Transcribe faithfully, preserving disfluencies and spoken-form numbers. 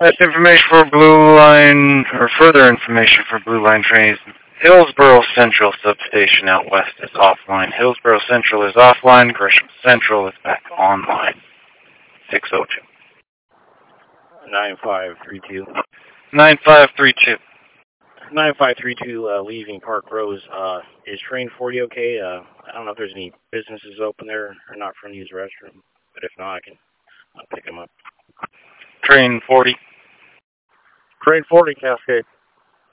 That's information for Blue Line, or further information for Blue Line trains. Hillsboro Central substation out west is offline. Hillsboro Central is offline. Gresham Central is back online. six oh two. nine five three two. nine five three two. nine five three two, uh, leaving Park Rose. Uh, is train forty okay? Uh, I don't know if there's any businesses open there or not for them to use the restroom, but if not, I can I'll pick them up. Train forty. Train forty, Cascade.